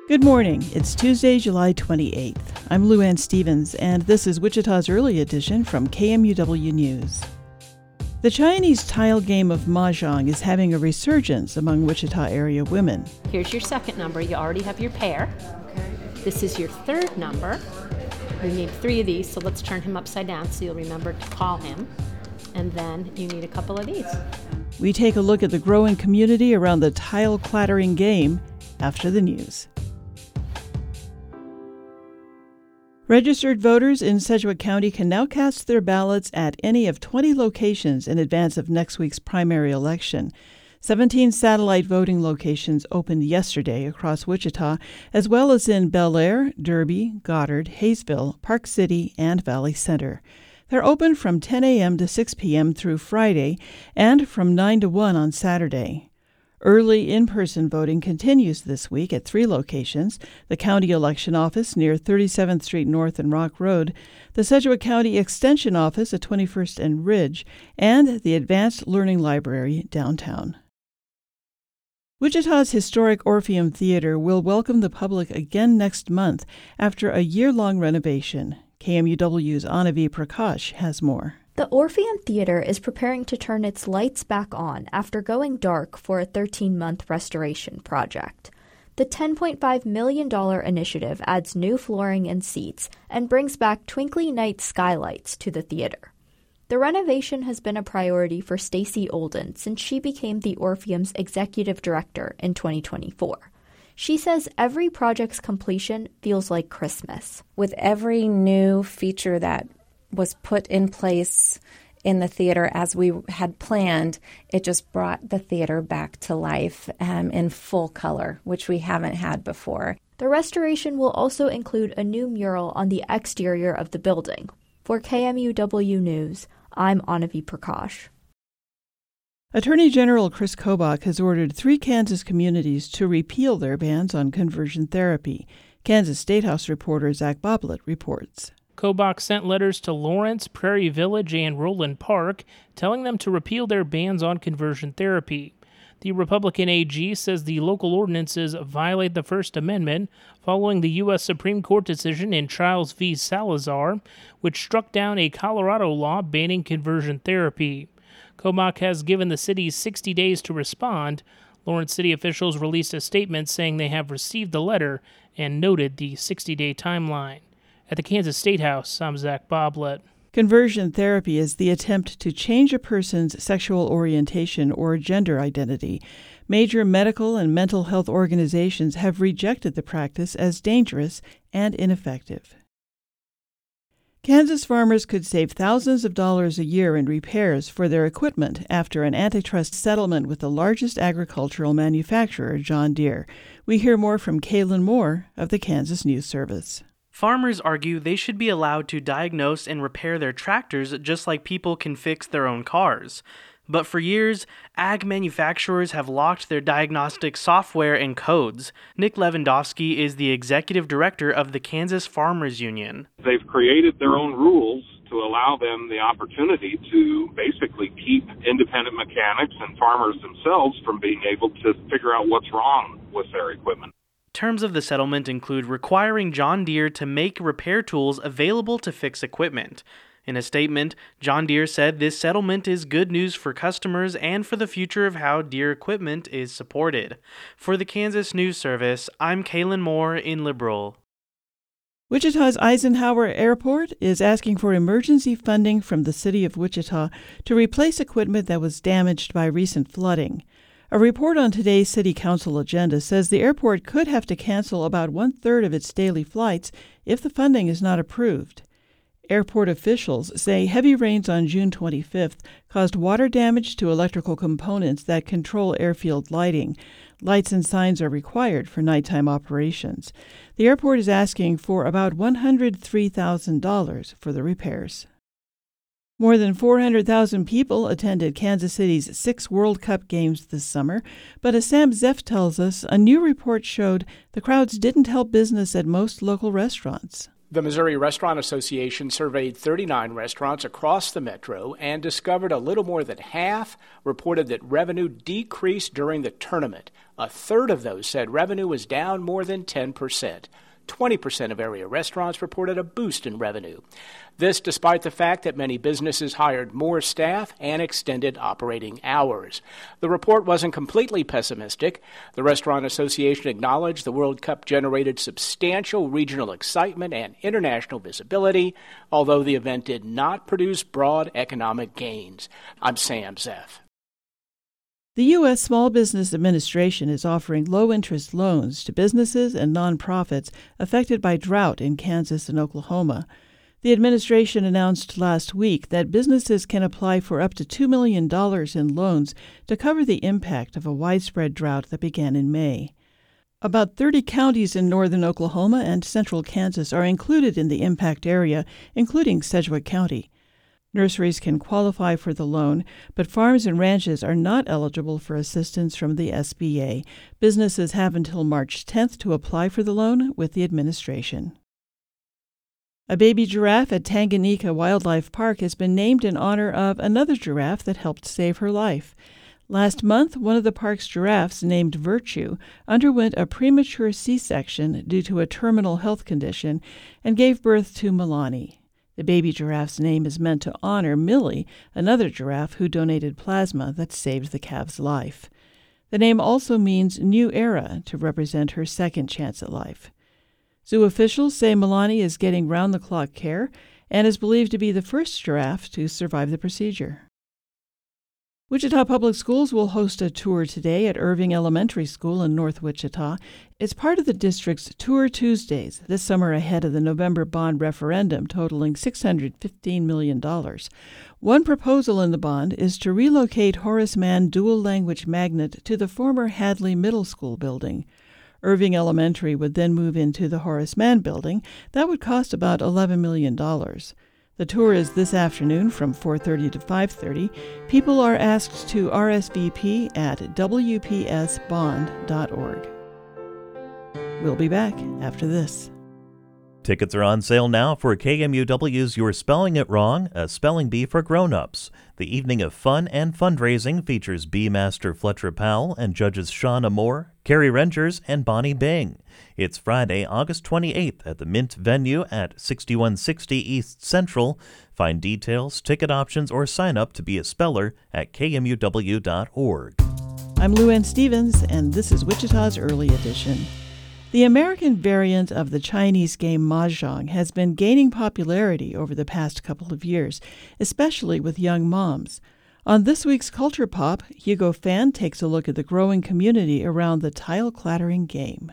Good morning. It's Tuesday, July 28th. I'm Lou Ann Stevens, and this is Wichita's Early Edition from KMUW News. The Chinese tile game of Mahjong is having a resurgence among Wichita area women. Here's your second number. You already have your pair. Okay. This is your third number. We need 3 of these, so let's turn him upside down so you'll remember to call him. And then you need a couple of these. We take a look at the growing community around the tile clattering game after the news. Registered voters in Sedgwick County can now cast their ballots at any of 20 locations in advance of next week's primary election. 17 satellite voting locations opened yesterday across Wichita, as well as in Bel Air, Derby, Goddard, Hayesville, Park City, and Valley Center. They're open from 10 a.m. to 6 p.m. through Friday and from 9 to 1 on Saturday. Early in-person voting continues this week at 3 locations: the County Election Office near 37th Street North and Rock Road, the Sedgwick County Extension Office at 21st and Ridge, and the Advanced Learning Library downtown. Wichita's historic Orpheum Theater will welcome the public again next month after a year-long renovation. KMUW's Anavi Prakash has more. The Orpheum Theater is preparing to turn its lights back on after going dark for a 13-month restoration project. The $10.5 million initiative adds new flooring and seats and brings back twinkly night skylights to the theater. The renovation has been a priority for Stacy Olden since she became the Orpheum's executive director in 2024. She says every project's completion feels like Christmas. With every new feature that was put in place in the theater as we had planned, it just brought the theater back to life in full color, which we haven't had before. The restoration will also include a new mural on the exterior of the building. For KMUW News, I'm Anavi Prakash. Attorney General Chris Kobach has ordered 3 Kansas communities to repeal their bans on conversion therapy. Kansas State House reporter Zach Boblet reports. Kobach sent letters to Lawrence, Prairie Village, and Roland Park telling them to repeal their bans on conversion therapy. The Republican AG says the local ordinances violate the First Amendment following the U.S. Supreme Court decision in Childs v. Salazar, which struck down a Colorado law banning conversion therapy. Kobach has given the city 60 days to respond. Lawrence city officials released a statement saying they have received the letter and noted the 60-day timeline. At the Kansas State House, I'm Zach Boblet. Conversion therapy is the attempt to change a person's sexual orientation or gender identity. Major medical and mental health organizations have rejected the practice as dangerous and ineffective. Kansas farmers could save thousands of dollars a year in repairs for their equipment after an antitrust settlement with the largest agricultural manufacturer, John Deere. We hear more from Kaylin Moore of the Kansas News Service. Farmers argue they should be allowed to diagnose and repair their tractors just like people can fix their own cars. But for years, ag manufacturers have locked their diagnostic software and codes. Nick Lewandowski is the executive director of the Kansas Farmers Union. They've created their own rules to allow them the opportunity to basically keep independent mechanics and farmers themselves from being able to figure out what's wrong with their equipment. Terms of the settlement include requiring John Deere to make repair tools available to fix equipment. In a statement, John Deere said this settlement is good news for customers and for the future of how Deere equipment is supported. For the Kansas News Service, I'm Kaylin Moore in Liberal. Wichita's Eisenhower Airport is asking for emergency funding from the city of Wichita to replace equipment that was damaged by recent flooding. A report on today's City Council agenda says the airport could have to cancel about 1/3 of its daily flights if the funding is not approved. Airport officials say heavy rains on June 25th caused water damage to electrical components that control airfield lighting. Lights and signs are required for nighttime operations. The airport is asking for about $103,000 for the repairs. More than 400,000 people attended Kansas City's 6 World Cup games this summer, but as Sam Zeff tells us, a new report showed the crowds didn't help business at most local restaurants. The Missouri Restaurant Association surveyed 39 restaurants across the metro and discovered a little more than half reported that revenue decreased during the tournament. A third of those said revenue was down more than 10%. 20% of area restaurants reported a boost in revenue. This despite the fact that many businesses hired more staff and extended operating hours. The report wasn't completely pessimistic. The Restaurant Association acknowledged the World Cup generated substantial regional excitement and international visibility, although the event did not produce broad economic gains. I'm Sam Zeff. The U.S. Small Business Administration is offering low-interest loans to businesses and nonprofits affected by drought in Kansas and Oklahoma. The administration announced last week that businesses can apply for up to $2 million in loans to cover the impact of a widespread drought that began in May. About 30 counties in northern Oklahoma and central Kansas are included in the impact area, including Sedgwick County. Nurseries can qualify for the loan, but farms and ranches are not eligible for assistance from the SBA. Businesses have until March 10th to apply for the loan with the administration. A baby giraffe at Tanganyika Wildlife Park has been named in honor of another giraffe that helped save her life. Last month, one of the park's giraffes, named Virtue, underwent a premature C-section due to a terminal health condition and gave birth to Milani. The baby giraffe's name is meant to honor Millie, another giraffe who donated plasma that saved the calf's life. The name also means new era to represent her second chance at life. Zoo officials say Milani is getting round-the-clock care and is believed to be the first giraffe to survive the procedure. Wichita Public Schools will host a tour today at Irving Elementary School in North Wichita. It's part of the district's Tour Tuesdays this summer ahead of the November bond referendum totaling $615 million. One proposal in the bond is to relocate Horace Mann Dual Language Magnet to the former Hadley Middle School building. Irving Elementary would then move into the Horace Mann building. That would cost about $11 million. The tour is this afternoon from 4:30 to 5:30. People are asked to RSVP at wpsbond.org. We'll be back after this. Tickets are on sale now for KMUW's You're Spelling It Wrong, a spelling bee for grown-ups. The evening of fun and fundraising features Bee Master Fletcher Powell and judges Shauna Moore, Carrie Rengers, and Bonnie Bing. It's Friday, August 28th at the Mint venue at 6160 East Central. Find details, ticket options, or sign up to be a speller at kmuw.org. I'm Lou Ann Stevens, and this is Wichita's Early Edition. The American variant of the Chinese game Mahjong has been gaining popularity over the past couple of years, especially with young moms. On this week's Culture Pop, Hugo Fan takes a look at the growing community around the tile-clattering game.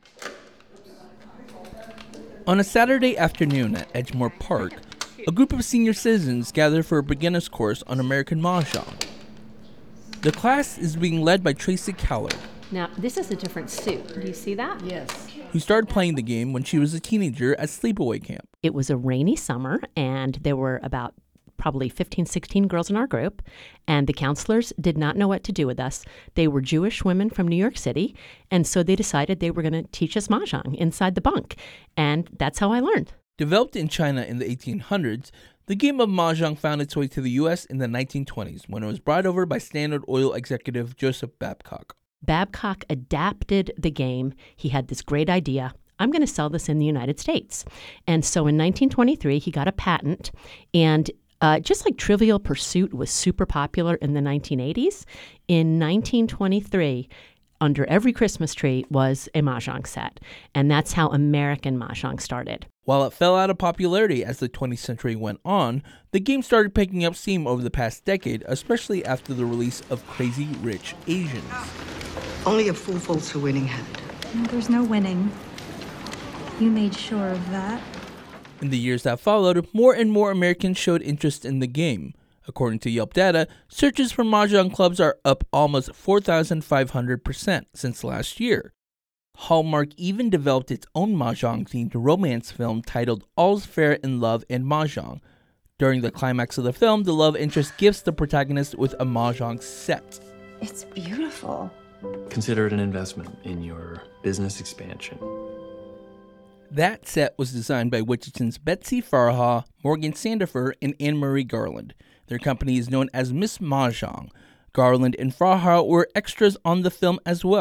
On a Saturday afternoon at Edgemoor Park, a group of senior citizens gather for a beginner's course on American Mahjong. The class is being led by Tracy Callard. Now, this is a different suit. Do you see that? Yes. Who started playing the game when she was a teenager at sleepaway camp. It was a rainy summer, and there were about probably 15, 16 girls in our group, and the counselors did not know what to do with us. They were Jewish women from New York City, and so they decided they were going to teach us Mahjong inside the bunk, and that's how I learned. Developed in China in the 1800s, the game of Mahjong found its way to the U.S. in the 1920s when it was brought over by Standard Oil executive Joseph Babcock. Babcock adapted the game. He had this great idea. I'm going to sell this in the United States. And so in 1923, he got a patent. And just like Trivial Pursuit was super popular in the 1980s, in 1923, under every Christmas tree was a Mahjong set. And that's how American Mahjong started. While it fell out of popularity as the 20th century went on, the game started picking up steam over the past decade, especially after the release of Crazy Rich Asians. Only a fool folds a winning hand. There's no winning. You made sure of that. In the years that followed, more and more Americans showed interest in the game. According to Yelp data, searches for Mahjong clubs are up almost 4,500% since last year. Hallmark even developed its own Mahjong-themed romance film titled All's Fair in Love and Mahjong. During the climax of the film, the love interest gifts the protagonist with a Mahjong set. It's beautiful. Consider it an investment in your business expansion. That set was designed by Wichitans Betsy Farha, Morgan Sandifer, and Anne-Marie Garland. Their company is known as Miss Mahjong. Garland and Farha were extras on the film as well.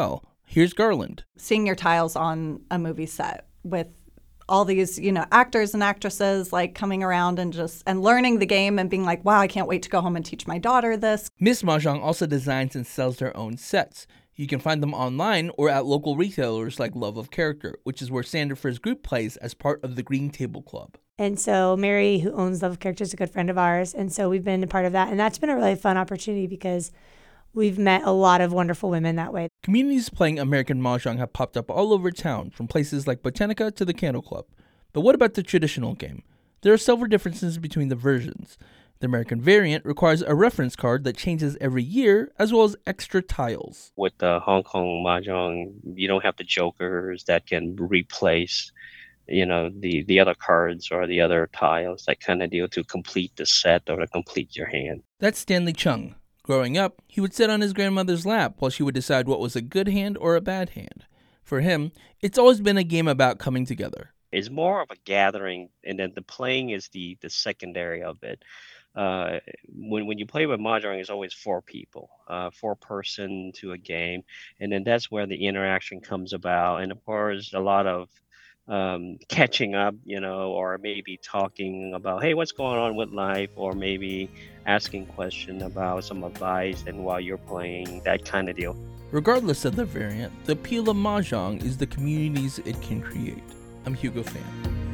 Here's Garland. Seeing your tiles on a movie set with all these, actors and actresses like coming around and learning the game and being like, wow, I can't wait to go home and teach my daughter this. Miss Mahjong also designs and sells their own sets. You can find them online or at local retailers like Love of Character, which is where Sandifer's group plays as part of the Green Table Club. And so Mary, who owns Love of Character, is a good friend of ours. And so we've been a part of that. And that's been a really fun opportunity because we've met a lot of wonderful women that way. Communities playing American Mahjong have popped up all over town, from places like Botanica to the Candle Club. But what about the traditional game? There are several differences between the versions. The American variant requires a reference card that changes every year, as well as extra tiles. With the Hong Kong Mahjong, you don't have the jokers that can replace, the other cards or the other tiles, that kind of deal, to complete the set or to complete your hand. That's Stanley Chung. Growing up, he would sit on his grandmother's lap while she would decide what was a good hand or a bad hand. For him, it's always been a game about coming together. It's more of a gathering, and then the playing is the secondary of it. When you play with Mahjong, it's always 4 people, 4 person to a game, and then that's where the interaction comes about. And of course, a lot of catching up, or maybe talking about, hey, what's going on with life, or maybe asking questions about some advice and while you're playing, that kind of deal. Regardless of the variant, the appeal of Mahjong is the communities it can create. I'm Hugo Fan.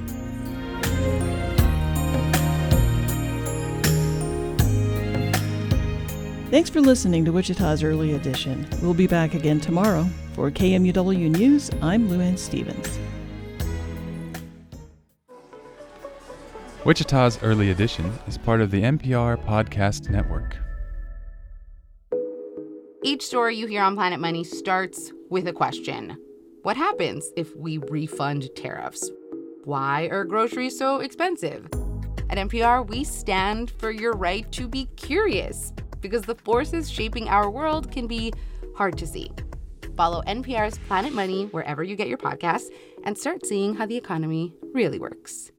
Thanks for listening to Wichita's Early Edition. We'll be back again tomorrow. For KMUW News, I'm Luann Stevens. Wichita's Early Edition is part of the NPR Podcast Network. Each story you hear on Planet Money starts with a question. What happens if we refund tariffs? Why are groceries so expensive? At NPR, we stand for your right to be curious, because the forces shaping our world can be hard to see. Follow NPR's Planet Money wherever you get your podcasts and start seeing how the economy really works.